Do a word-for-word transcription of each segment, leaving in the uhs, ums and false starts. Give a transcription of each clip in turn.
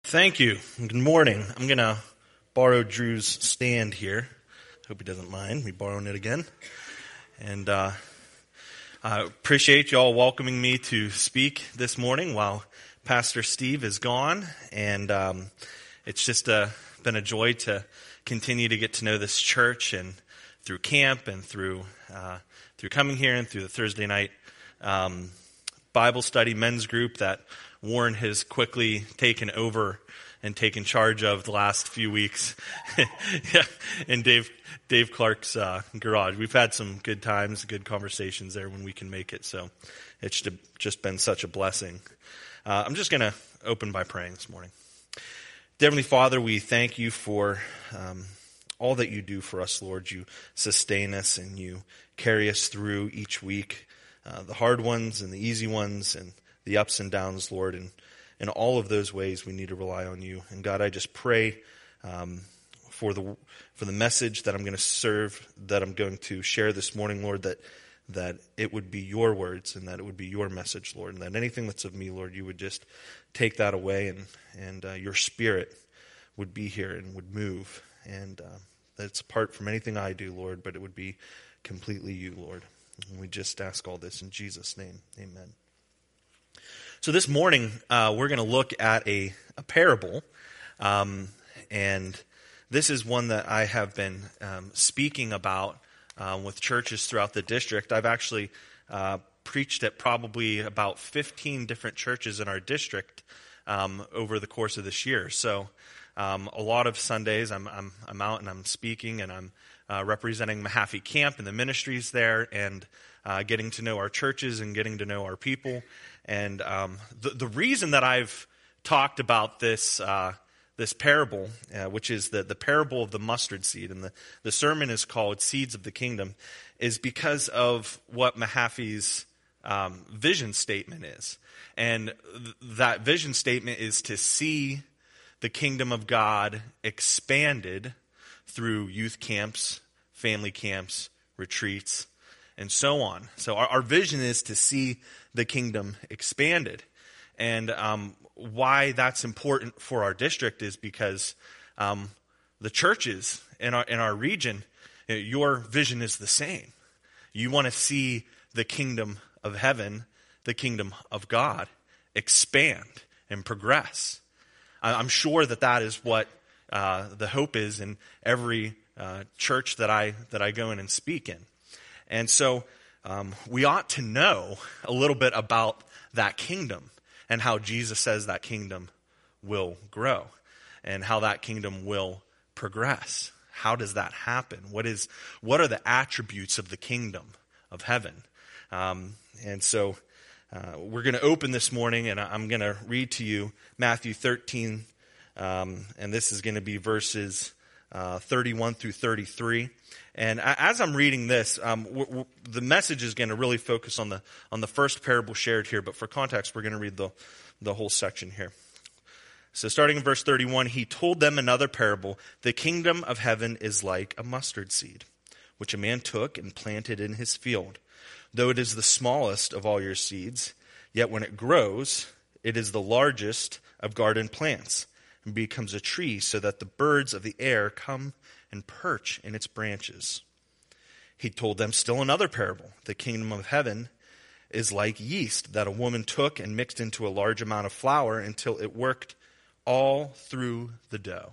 Thank you. Good morning. I'm going to borrow Drew's stand here. Hope he doesn't mind me borrowing it again. And uh, I appreciate you all welcoming me to speak this morning while Pastor Steve is gone. And um, it's just uh, been a joy to continue to get to know this church, and through camp and through uh, through coming here and through the Thursday night um, Bible study men's group that Warren has quickly taken over and taken charge of the last few weeks yeah, in Dave Dave Clark's uh, garage. We've had some good times, good conversations there when we can make it, so it's just been such a blessing. Uh, I'm just going to open by praying this morning. Dear Heavenly Father, we thank you for um, all that you do for us, Lord. You sustain us and you carry us through each week, uh, the hard ones and the easy ones and the ups and downs, Lord, and in all of those ways we need to rely on you. And God, I just pray um, for the for the message that I'm going to serve, that I'm going to share this morning, Lord, that that it would be your words and that it would be your message, Lord, and that anything that's of me, Lord, you would just take that away, and and uh, your Spirit would be here and would move, and uh, that it's apart from anything I do, Lord, but it would be completely you, Lord. And we just ask all this in Jesus' name, amen. So this morning, uh, we're going to look at a, a parable, um, and this is one that I have been um, speaking about um, with churches throughout the district. I've actually uh, preached at probably about fifteen different churches in our district um, over the course of this year. So um, a lot of Sundays I'm, I'm, I'm out and I'm speaking, and I'm uh, representing Mahaffey Camp and the ministries there, and uh, getting to know our churches and getting to know our people. And um, the, the reason that I've talked about this uh, this parable, uh, which is the, the parable of the mustard seed, and the, the sermon is called Seeds of the Kingdom, is because of what Mahaffey's um, vision statement is. And th- that vision statement is to see the kingdom of God expanded through youth camps, family camps, retreats, and so on. So our, our vision is to see the kingdom expanded. And um, why that's important for our district is because um, the churches in our in our region, your vision is the same. You want to see the kingdom of heaven, the kingdom of God, expand and progress. I'm sure that that is what uh, the hope is in every uh, church that I that I go in and speak in. And so um, we ought to know a little bit about that kingdom and how Jesus says that kingdom will grow and how that kingdom will progress. How does that happen? What is what are the attributes of the kingdom of heaven? Um, and so uh, we're going to open this morning, and I'm going to read to you Matthew thirteen, um, and this is going to be verses uh, thirty-one through thirty-three. And as I'm reading this, um, w- w- the message is going to really focus on the on the first parable shared here. But for context, we're going to read the, the whole section here. So starting in verse thirty-one, he told them another parable. The kingdom of heaven is like a mustard seed, which a man took and planted in his field. Though it is the smallest of all your seeds, yet when it grows, it is the largest of garden plants, and becomes a tree so that the birds of the air come and perch in its branches. He told them still another parable. The kingdom of heaven is like yeast that a woman took and mixed into a large amount of flour until it worked all through the dough.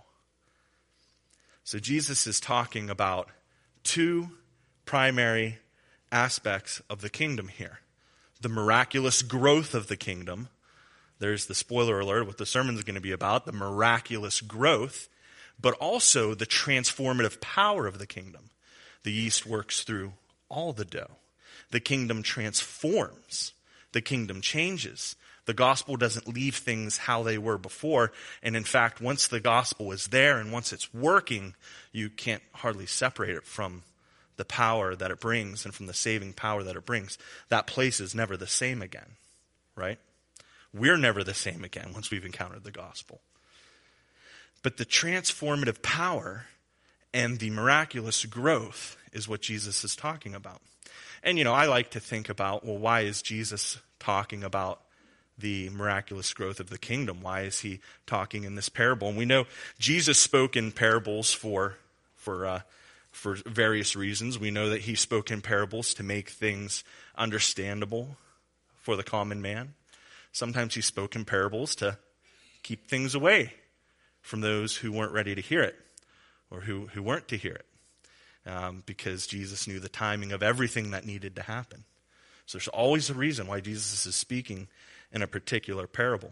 So Jesus is talking about two primary aspects of the kingdom here. The miraculous growth of the kingdom. There's the spoiler alert, what the sermon is going to be about, the miraculous growth, but also the transformative power of the kingdom. The yeast works through all the dough. The kingdom transforms. The kingdom changes. The gospel doesn't leave things how they were before. And in fact, once the gospel is there and once it's working, you can't hardly separate it from the power that it brings and from the saving power that it brings. That place is never the same again, right? We're never the same again once we've encountered the gospel. But the transformative power and the miraculous growth is what Jesus is talking about. And, you know, I like to think about, well, why is Jesus talking about the miraculous growth of the kingdom? Why is he talking in this parable? And we know Jesus spoke in parables for for uh, for various reasons. We know that he spoke in parables to make things understandable for the common man. Sometimes he spoke in parables to keep things away from those who weren't ready to hear it, or who, who weren't to hear it, um, because Jesus knew the timing of everything that needed to happen. So there's always a reason why Jesus is speaking in a particular parable.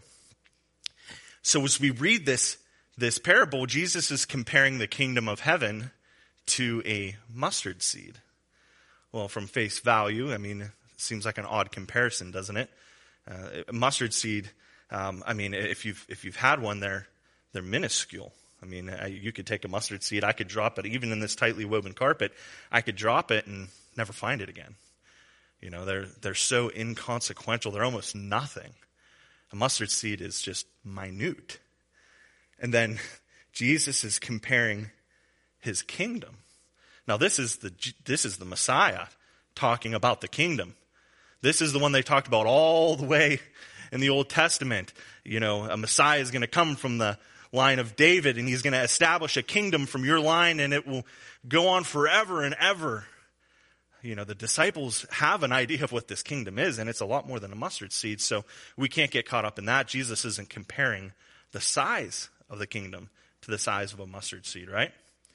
So as we read this, this parable, Jesus is comparing the kingdom of heaven to a mustard seed. Well, from face value, I mean, it seems like an odd comparison, doesn't it? Uh, a mustard seed, um, I mean, if you've if you've had one, they're they're minuscule. I mean, I, you could take a mustard seed, I could drop it, even in this tightly woven carpet, I could drop it and never find it again. You know, they're they're so inconsequential, they're almost nothing. A mustard seed is just minute. And then Jesus is comparing his kingdom. Now, this is the this is the Messiah talking about the kingdom. This is the one they talked about all the way in the Old Testament. You know, a Messiah is going to come from the line of David, and he's going to establish a kingdom from your line, and it will go on forever and ever. You know, the disciples have an idea of what this kingdom is, and it's a lot more than a mustard seed, so we can't get caught up in that. Jesus isn't comparing the size of the kingdom to the size of a mustard seed, right?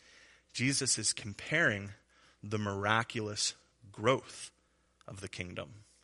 Jesus is comparing the miraculous growth of the kingdom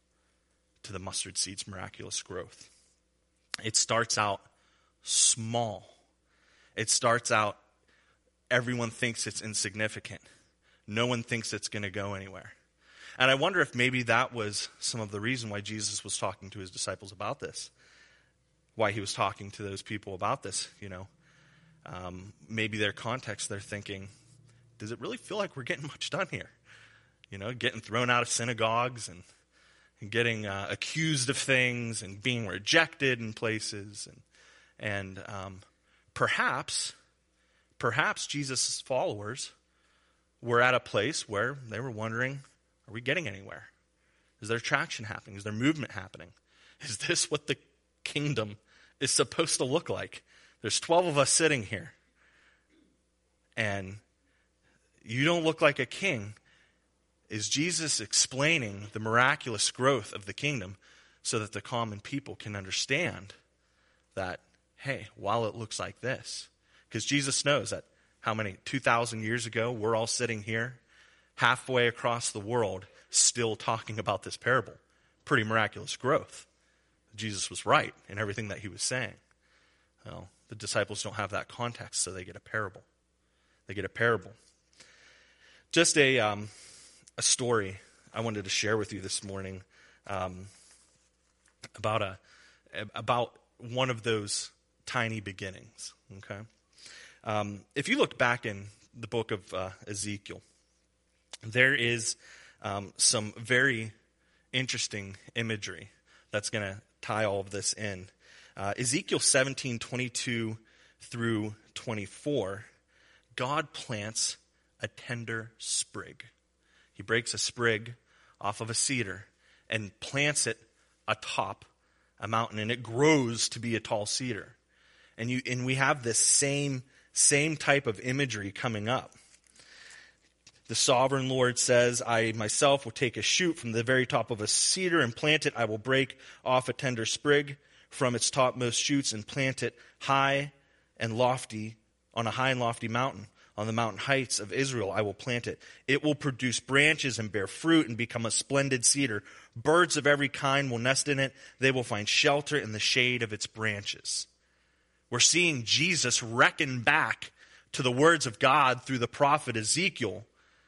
to the mustard seed's miraculous growth. It starts out small. It starts out, everyone thinks it's insignificant. No one thinks it's going to go anywhere. And I wonder if maybe that was some of the reason why Jesus was talking to his disciples about this. Why he was talking to those people about this, you know. Um, maybe their context, they're thinking, does it really feel like we're getting much done here? You know, getting thrown out of synagogues and, and getting uh, accused of things and being rejected in places. And, and um, perhaps, perhaps Jesus' followers were at a place where they were wondering, are we getting anywhere? Is there traction happening? Is there movement happening? Is this what the kingdom is supposed to look like? There's twelve of us sitting here, and you don't look like a king. Is Jesus explaining the miraculous growth of the kingdom so that the common people can understand that, hey, while it looks like this, because Jesus knows that how many, two thousand years ago, we're all sitting here halfway across the world still talking about this parable. Pretty miraculous growth. Jesus was right in everything that he was saying. Well, the disciples don't have that context, so they get a parable. They get a parable. Just a um, a story I wanted to share with you this morning um, about a about one of those tiny beginnings. Okay, um, if you look back in the book of uh, Ezekiel, there is um, some very interesting imagery that's going to tie all of this in. Uh, Ezekiel seventeen, twenty-two through twenty-four, God plants a tender sprig. He breaks a sprig off of a cedar and plants it atop a mountain, and it grows to be a tall cedar. And you and we have this same same type of imagery coming up. The sovereign Lord says, I myself will take a shoot from the very top of a cedar and plant it. I will break off a tender sprig from its topmost shoots and plant it high and lofty on a high and lofty mountain. On the mountain heights of Israel, I will plant it. It will produce branches and bear fruit and become a splendid cedar. Birds of every kind will nest in it. They will find shelter in the shade of its branches. We're seeing Jesus reckon back to the words of God through the prophet Ezekiel,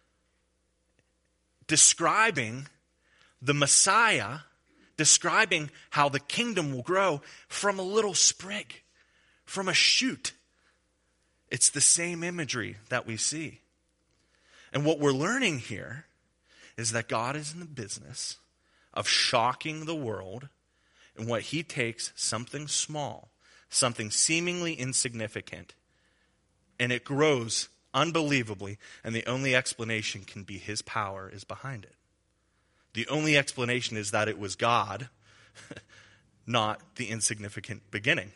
describing the Messiah, describing how the kingdom will grow from a little sprig, from a shoot. It's the same imagery that we see. And what we're learning here is that God is in the business of shocking the world, and what he takes something small, something seemingly insignificant, and it grows unbelievably, and the only explanation can be his power is behind it. The only explanation is that it was God, not the insignificant beginning.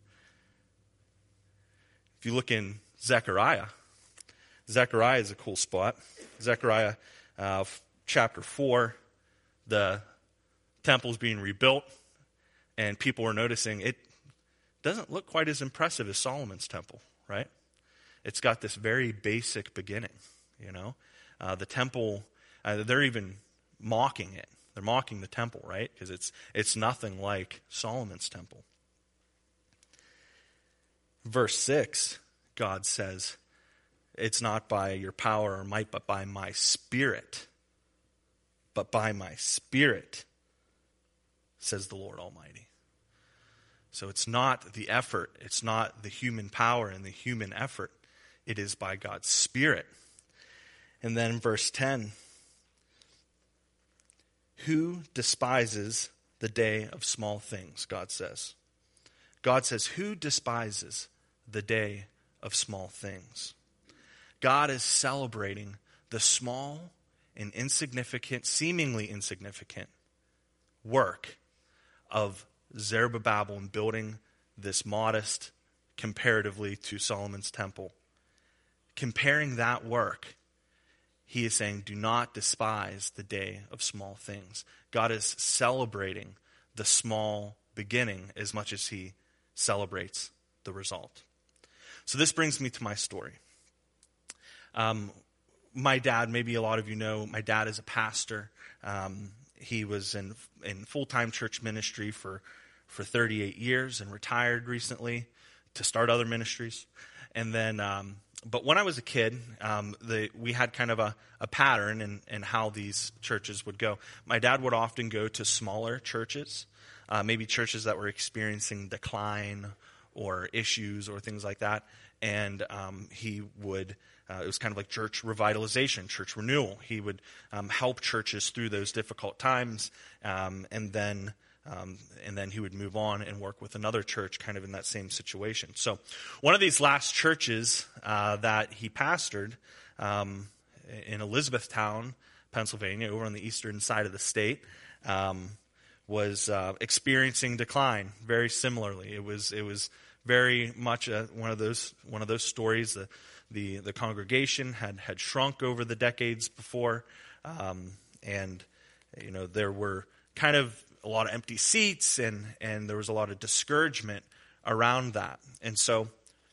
If you look in Zechariah, Zechariah is a cool spot. Zechariah uh, chapter four, the temple's being rebuilt, and people are noticing it doesn't look quite as impressive as Solomon's temple, right? It's got this very basic beginning, you know. Uh, the temple, uh, they're even mocking it. They're mocking the temple, right? Because it's it's nothing like Solomon's temple. Verse six, God says, it's not by your power or might, but by my spirit. But by my spirit, says the Lord Almighty. So it's not the effort, it's not the human power and the human effort. It is by God's Spirit. And then verse ten, who despises the day of small things, God says. God says, who despises the day of small things? God is celebrating the small and insignificant, seemingly insignificant work of Zerubbabel in building this modest, comparatively to Solomon's temple. Comparing that work, he is saying, do not despise the day of small things. God is celebrating the small beginning as much as he celebrates the result. So this brings me to my story. Um, my dad, maybe a lot of you know, my dad is a pastor. Um, he was in in full-time church ministry for, for thirty-eight years and retired recently to start other ministries. And then, um, but when I was a kid, um, the, we had kind of a, a pattern in, in how these churches would go. My dad would often go to smaller churches, uh, maybe churches that were experiencing decline or issues or things like that. And um, he would, uh, it was kind of like church revitalization, church renewal. He would um, help churches through those difficult times, um, and then um, and then he would move on and work with another church kind of in that same situation. So one of these last churches uh, that he pastored um, in Elizabethtown, Pennsylvania, over on the eastern side of the state, um, was uh, experiencing decline very similarly. It was it was very much a, one of those one of those stories. The the, the congregation had, had shrunk over the decades before, um, and you know there were kind of a lot of empty seats, and and there was a lot of discouragement around that. And so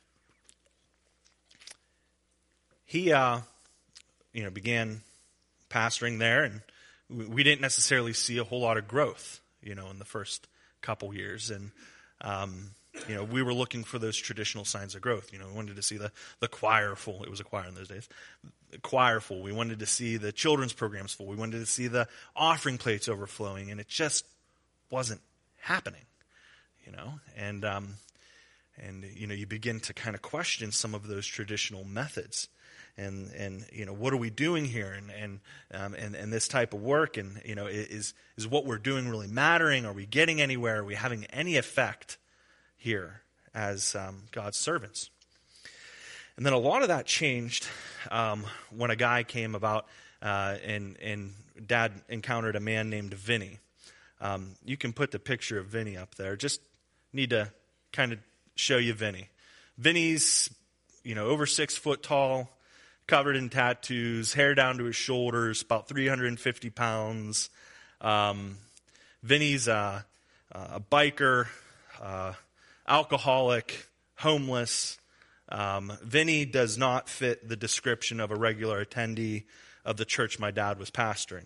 he uh, you know began pastoring there, and we, we didn't necessarily see a whole lot of growth, you know, in the first couple years, and um, you know, we were looking for those traditional signs of growth. You know, we wanted to see the, the choir full. It was a choir in those days. The choir full. We wanted to see the children's programs full. We wanted to see the offering plates overflowing, and it just wasn't happening, you know. And, um, and you know, you begin to kind of question some of those traditional methods. And, and you know, what are we doing here? And, and, um, and, and this type of work, and, you know, is, is what we're doing really mattering? Are we getting anywhere? Are we having any effect here as um, God's servants? And then a lot of that changed um, when a guy came about uh, and, and Dad encountered a man named Vinny. Um, you can put the picture of Vinny up there. Just need to kind of show you Vinny. Vinny's, you know, over six foot tall, covered in tattoos, hair down to his shoulders, about three hundred fifty pounds. Um, Vinny's uh, a biker, uh, alcoholic, homeless. Um, Vinny does not fit the description of a regular attendee of the church my dad was pastoring.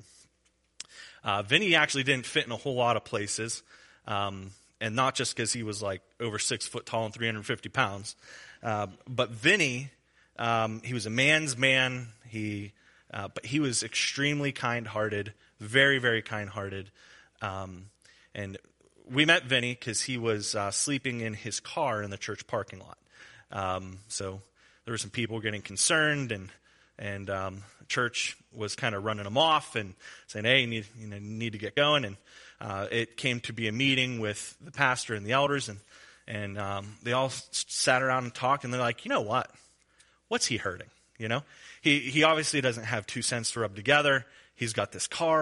Uh, Vinny actually didn't fit in a whole lot of places, um, and not just because he was like over six foot tall and three hundred fifty pounds, uh, but Vinny, um, he was a man's man. He, uh, but he was extremely kind-hearted, very, very kind-hearted, um, and we met Vinny because he was uh, sleeping in his car in the church parking lot. Um, so there were some people getting concerned, and and um, church was kind of running him off and saying, "Hey, you need, you know, you need to get going." And uh, it came to be a meeting with the pastor and the elders, and and um, they all sat around and talked, and they're like, "You know what? What's he hurting? You know, he he obviously doesn't have two cents to rub together. He's got this car.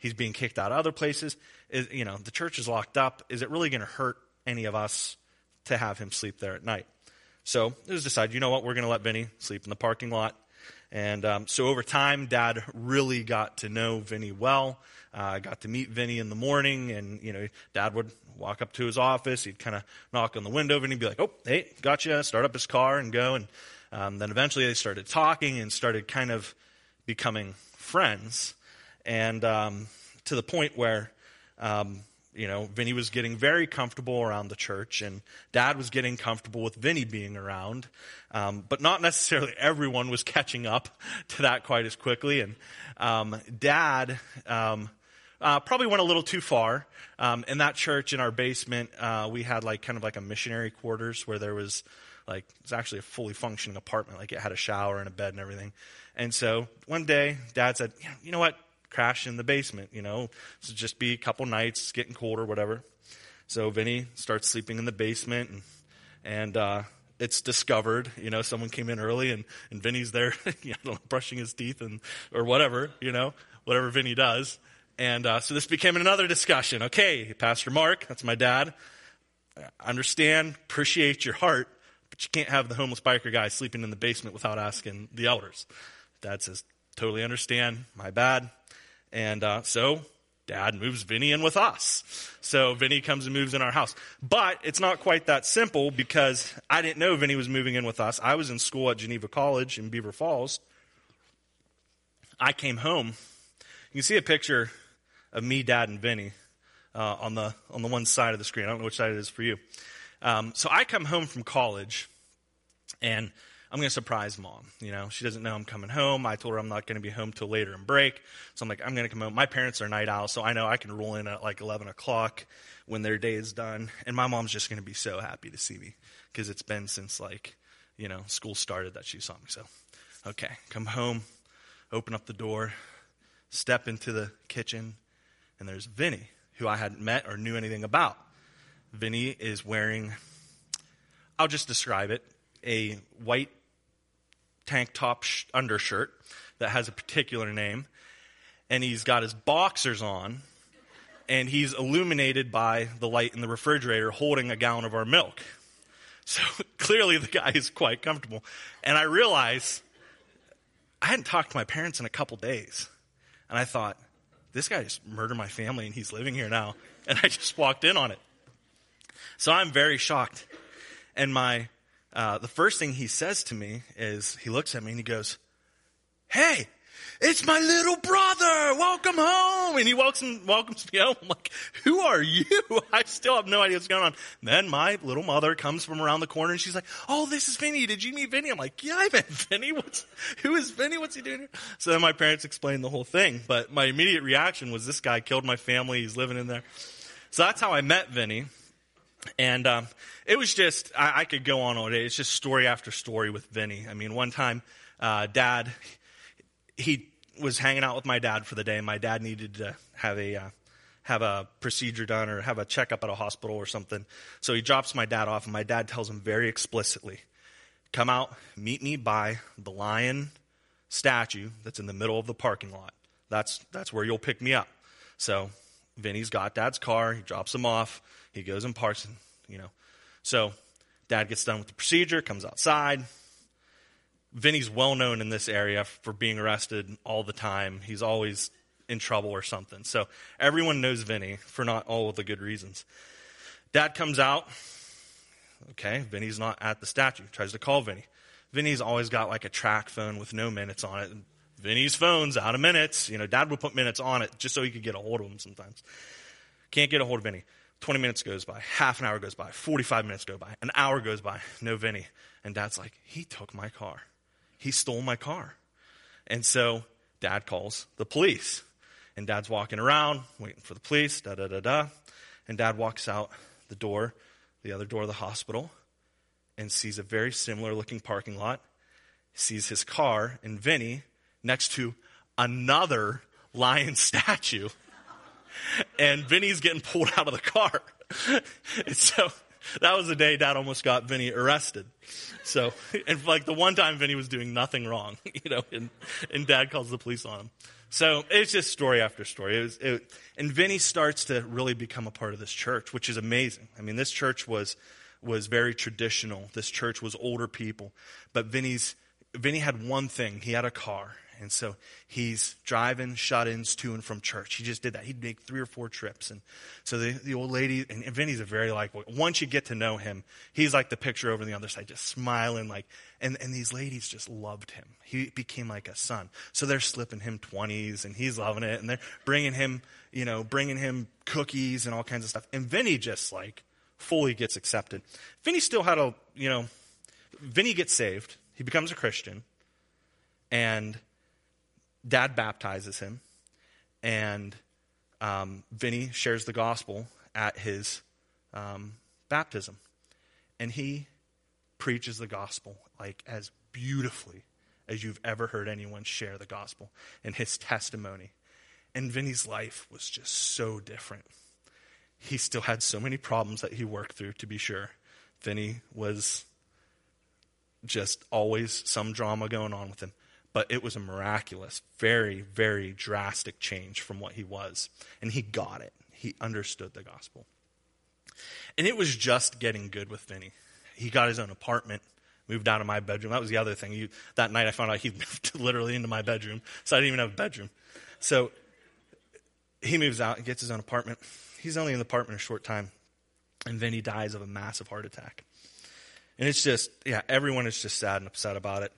He's being kicked out of other places. Is, you know, the church is locked up. Is it really going to hurt any of us to have him sleep there at night? So it was decided, you know what, we're going to let Vinny sleep in the parking lot. And um, so over time, Dad really got to know Vinny well. I uh, got to meet Vinny in the morning, and, you know, Dad would walk up to his office. He'd kind of knock on the window, and he'd be like, oh, hey, gotcha, start up his car and go. And um, then eventually they started talking and started kind of becoming friends. And um, to the point where, um, you know, Vinny was getting very comfortable around the church, and Dad was getting comfortable with Vinny being around. Um, but not necessarily everyone was catching up to that quite as quickly. And um, Dad um, uh, probably went a little too far. Um, in that church, in our basement, uh, we had like kind of like a missionary quarters where there was like, it's actually a fully functioning apartment. Like it had a shower and a bed and everything. And so one day, Dad said, you know, you know what? Crash in the basement, you know, so just be a couple nights, it's getting cold or whatever. So Vinny starts sleeping in the basement, and, and uh, it's discovered, you know, someone came in early, and, and Vinny's there, you know, brushing his teeth and or whatever, you know, whatever Vinny does. And uh, so this became another discussion. Okay, Pastor Mark, that's my dad. I understand, appreciate your heart, but you can't have the homeless biker guy sleeping in the basement without asking the elders. Dad says, totally understand, my bad. And uh, so Dad moves Vinny in with us. So Vinny comes and moves in our house. But it's not quite that simple, because I didn't know Vinny was moving in with us. I was in school at Geneva College in Beaver Falls. I came home. You can see a picture of me, Dad, and Vinny uh, on the on the one side of the screen. I don't know which side it is for you. Um, so I come home from college, and I'm going to surprise Mom. You know, she doesn't know I'm coming home. I told her I'm not going to be home till later in break. So I'm like, I'm going to come home. My parents are night owls, so I know I can roll in at like eleven o'clock when their day is done. And my mom's just going to be so happy to see me, because it's been since like, you know, school started that she saw me. So, okay, come home, open up the door, step into the kitchen, and there's Vinny, who I hadn't met or knew anything about. Vinny is wearing, I'll just describe it, a white tank top sh- undershirt that has a particular name, and he's got his boxers on, and he's illuminated by the light in the refrigerator holding a gallon of our milk. So clearly the guy is quite comfortable. And I realized I hadn't talked to my parents in a couple days, and I thought, this guy just murdered my family and he's living here now. And I just walked in on it. So I'm very shocked. And my Uh, the first thing he says to me is, he looks at me and he goes, hey, it's my little brother, welcome home. And he welcomes, welcomes me home. I'm like, who are you? I still have no idea what's going on. And then my little mother comes from around the corner, and she's like, oh, this is Vinny. Did you meet Vinny? I'm like, yeah, I met Vinny. What's, who is Vinny? What's he doing here? So then my parents explained the whole thing. But my immediate reaction was, this guy killed my family. He's living in there. So that's how I met Vinny. And um, it was just, I, I could go on all day. It's just story after story with Vinny. I mean, one time, uh, Dad, he was hanging out with my dad for the day, and my dad needed to have a uh, have a procedure done or have a checkup at a hospital or something. So he drops my dad off, and my dad tells him very explicitly, come out, meet me by the lion statue that's in the middle of the parking lot. That's that's where you'll pick me up. So Vinny's got Dad's car. He drops him off. He goes and parks, and, you know. So Dad gets done with the procedure, comes outside. Vinny's well known in this area for being arrested all the time. He's always in trouble or something. So everyone knows Vinny for not all of the good reasons. Dad comes out. Okay, Vinny's not at the statue. Tries to call Vinny. Vinny's always got like a track phone with no minutes on it. Vinny's phone's out of minutes. You know, Dad would put minutes on it just so he could get a hold of him sometimes. Can't get a hold of Vinny. twenty minutes goes by. Half an hour goes by. forty-five minutes go by. An hour goes by. No Vinny. And Dad's like, he took my car. He stole my car. And so Dad calls the police. And Dad's walking around, waiting for the police, da-da-da-da. And Dad walks out the door, the other door of the hospital, and sees a very similar-looking parking lot. Sees his car and Vinny next to another lion statue. And Vinny's getting pulled out of the car. And so that was the day Dad almost got Vinny arrested. So, and like the one time Vinny was doing nothing wrong, you know, and, and Dad calls the police on him. So it's just story after story. It was, it, and Vinny starts to really become a part of this church, which is amazing. I mean, this church was was very traditional. This church was older people. But Vinny's Vinny had one thing. He had a car. And so he's driving shut-ins to and from church. He just did that. He'd make three or four trips. And so the, the old lady, and, and Vinny's a very likable. Once you get to know him, he's like the picture over on the other side, just smiling. like, And, and these ladies just loved him. He became like a son. So they're slipping him twenties, and he's loving it. And they're bringing him, you know, bringing him cookies and all kinds of stuff. And Vinny just like fully gets accepted. Vinny still had a, you know, Vinny gets saved. He becomes a Christian. And Dad baptizes him, and um, Vinny shares the gospel at his um, baptism. And he preaches the gospel like as beautifully as you've ever heard anyone share the gospel and his testimony. And Vinny's life was just so different. He still had so many problems that he worked through, to be sure. Vinny was just always some drama going on with him. But it was a miraculous, very, very drastic change from what he was. And he got it. He understood the gospel. And it was just getting good with Vinny. He got his own apartment, moved out of my bedroom. That was the other thing. You, that night I found out he moved literally into my bedroom. So I didn't even have a bedroom. So he moves out and gets his own apartment. He's only in the apartment a short time. And Vinny dies of a massive heart attack. And it's just, yeah, everyone is just sad and upset about it.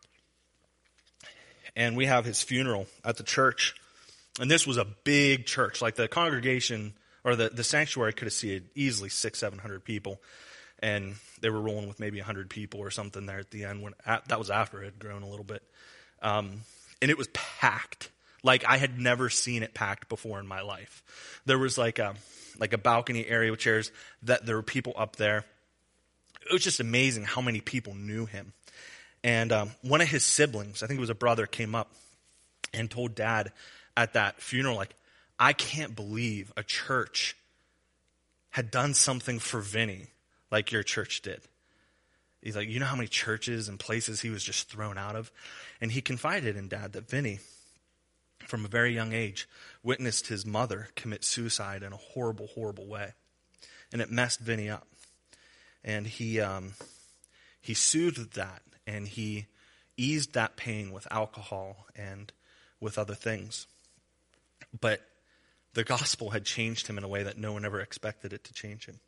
And we have his funeral at the church. And this was a big church. Like the congregation, or the, the sanctuary could have seated easily six, seven hundred people. And they were rolling with maybe a hundred people or something there at the end. When at, that was after it had grown a little bit. Um, and it was packed. Like I had never seen it packed before in my life. There was like a, like a balcony area with chairs that there were people up there. It was just amazing how many people knew him. And um, one of his siblings, I think it was a brother, came up and told Dad at that funeral, like, I can't believe a church had done something for Vinny like your church did. He's like, you know how many churches and places he was just thrown out of? And he confided in Dad that Vinny, from a very young age, witnessed his mother commit suicide in a horrible, horrible way. And it messed Vinny up. And he um, he soothed that. And he eased that pain with alcohol and with other things. But the gospel had changed him in a way that no one ever expected it to change him.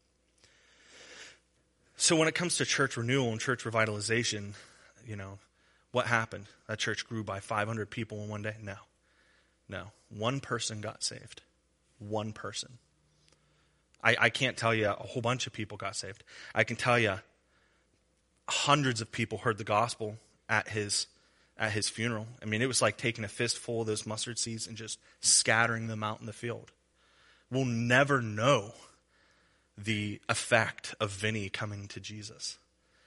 So when it comes to church renewal and church revitalization, you know, what happened? That church grew by five hundred people in one day? No. No. One person got saved. One person. I, I can't tell you a whole bunch of people got saved. I can tell you hundreds of people heard the gospel at his at his funeral. I mean, it was like taking a fistful of those mustard seeds and just scattering them out in the field. We'll never know the effect of Vinny coming to Jesus.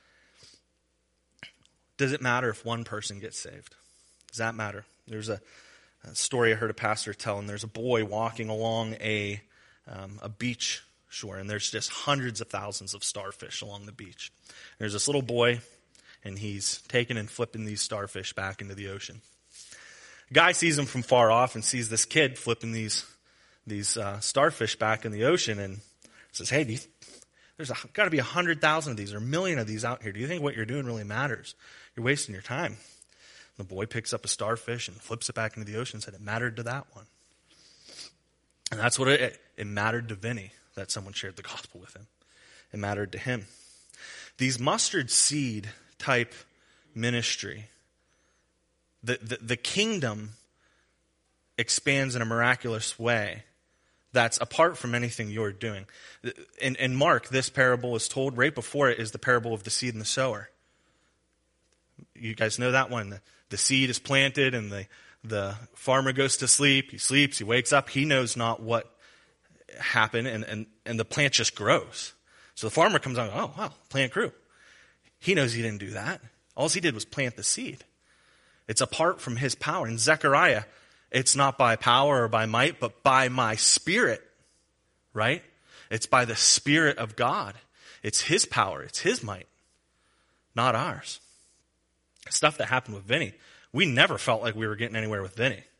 Does it matter if one person gets saved? Does that matter? There's a, a story I heard a pastor tell, and there's a boy walking along a um, a beach shore, and there's just hundreds of thousands of starfish along the beach. There's this little boy, and he's taking and flipping these starfish back into the ocean. A guy sees him from far off and sees this kid flipping these these uh, starfish back in the ocean, and says, "Hey, do you, there's got to be a hundred thousand of these or a million of these out here. Do you think what you're doing really matters? You're wasting your time." And the boy picks up a starfish and flips it back into the ocean and said, "It mattered to that one." And that's what it, it, it mattered to Vinny, that someone shared the gospel with him. It mattered to him. These mustard seed type ministry, the, the, the kingdom expands in a miraculous way that's apart from anything you're doing. In, in Mark, this parable is told. Right before it is the parable of the seed and the sower. You guys know that one. The, the seed is planted and the The farmer goes to sleep, he sleeps, he wakes up, he knows not what happened, and, and, and the plant just grows. So the farmer comes on, oh, wow, plant grew. He knows he didn't do that. All he did was plant the seed. It's apart from his power. In Zechariah, it's not by power or by might, but by my spirit, right? It's by the Spirit of God. It's his power, it's his might, not ours. Stuff that happened with Vinny. We never felt like we were getting anywhere with Vinny.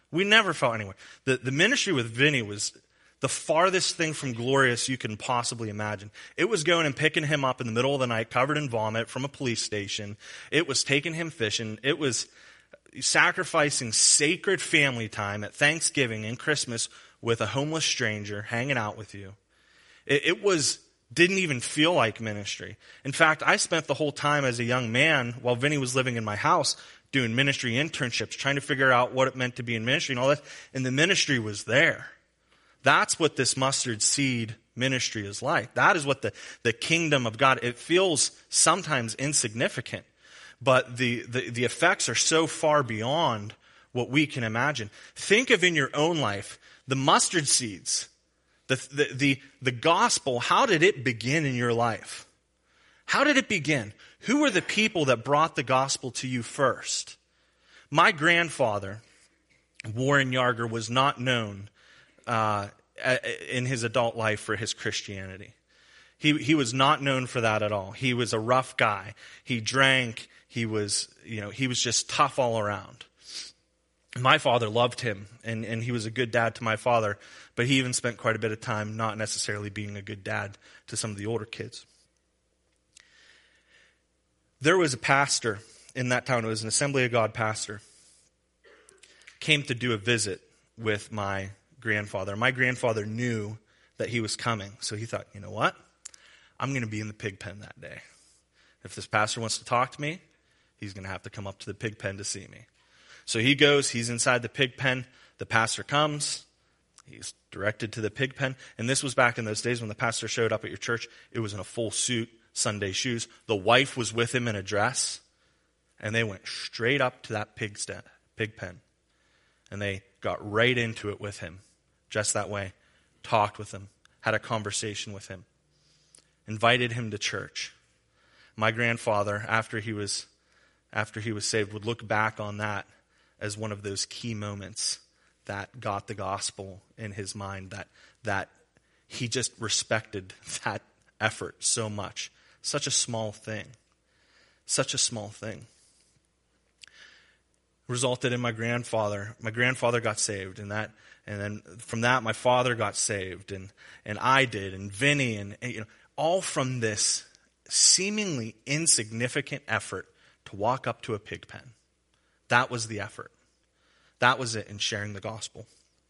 We never felt anywhere. The, the ministry with Vinny was the farthest thing from glorious you can possibly imagine. It was going and picking him up in the middle of the night, covered in vomit from a police station. It was taking him fishing. It was sacrificing sacred family time at Thanksgiving and Christmas with a homeless stranger hanging out with you. It, it was didn't even feel like ministry. In fact, I spent the whole time as a young man while Vinny was living in my house doing ministry internships, trying to figure out what it meant to be in ministry and all that. And the ministry was there. That's what this mustard seed ministry is like. That is what the, the kingdom of God, it feels sometimes insignificant, but the, the, the effects are so far beyond what we can imagine. Think of in your own life, the mustard seeds, the, the, the, the gospel, how did it begin in your life? How did it begin? Who were the people that brought the gospel to you first? My grandfather, Warren Yarger, was not known uh, in his adult life for his Christianity. He he was not known for that at all. He was a rough guy. He drank. He was, you know, he was just tough all around. My father loved him, and, and he was a good dad to my father, but he even spent quite a bit of time not necessarily being a good dad to some of the older kids. There was a pastor in that town. It was an Assembly of God pastor. Came to do a visit with my grandfather. My grandfather knew that he was coming, so he thought, you know what? I'm going to be in the pig pen that day. If this pastor wants to talk to me, he's going to have to come up to the pig pen to see me. So he goes, he's inside the pig pen. The pastor comes. He's directed to the pig pen. And this was back in those days when the pastor showed up at your church. It was in a full suit, Sunday shoes. The wife was with him in a dress. And they went straight up to that pig, st- pig pen. And they got right into it with him, just that way. Talked with him, had a conversation with him, invited him to church. My grandfather, after he was after he was saved, would look back on that as one of those key moments that got the gospel in his mind, that that he just respected that effort so much. Such a small thing. Such a small thing. Resulted in my grandfather. My grandfather got saved, and that, and then from that, my father got saved, and and I did, and Vinny, and, and you know, all from this seemingly insignificant effort to walk up to a pig pen. That was the effort. That was it in sharing the gospel.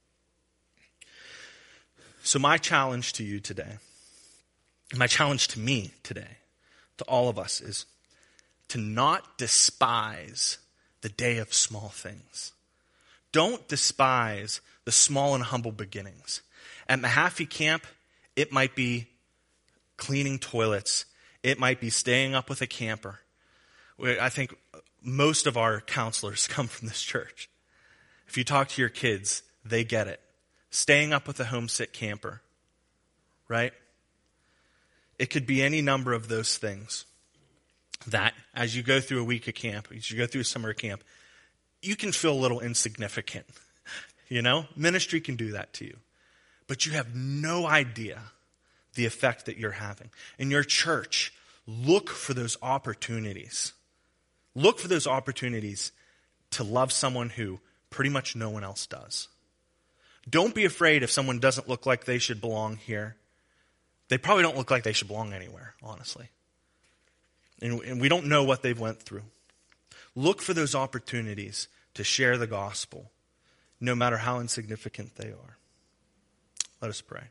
So my challenge to you today, my challenge to me today, to all of us, is to not despise the day of small things. Don't despise the small and humble beginnings. At Mahaffey Camp, it might be cleaning toilets. It might be staying up with a camper. I think most of our counselors come from this church. If you talk to your kids, they get it. Staying up with a homesick camper, right? It could be any number of those things that as you go through a week of camp, as you go through a summer camp, you can feel a little insignificant. You know, ministry can do that to you. But you have no idea the effect that you're having. In your church, look for those opportunities. Look for those opportunities to love someone who pretty much no one else does. Don't be afraid if someone doesn't look like they should belong here. They probably don't look like they should belong anywhere, honestly. And, and we don't know what they've went through. Look for those opportunities to share the gospel, no matter how insignificant they are. Let us pray.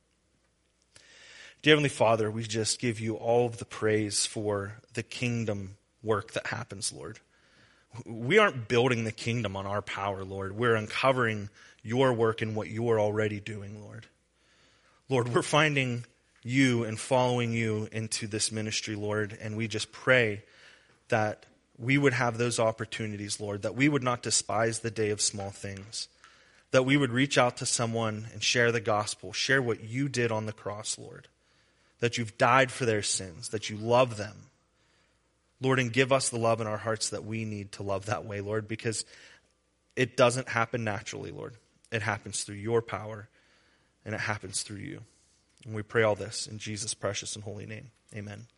Dear Heavenly Father, we just give you all of the praise for the kingdom work that happens, Lord. We aren't building the kingdom on our power, Lord. We're uncovering your work and what you are already doing, Lord. Lord, we're finding you and following you into this ministry, Lord, and we just pray that we would have those opportunities, Lord, that we would not despise the day of small things, that we would reach out to someone and share the gospel, share what you did on the cross, Lord, that you've died for their sins, that you love them. Lord, and give us the love in our hearts that we need to love that way, Lord, because it doesn't happen naturally, Lord. It happens through your power, and it happens through you. And we pray all this in Jesus' precious and holy name. Amen.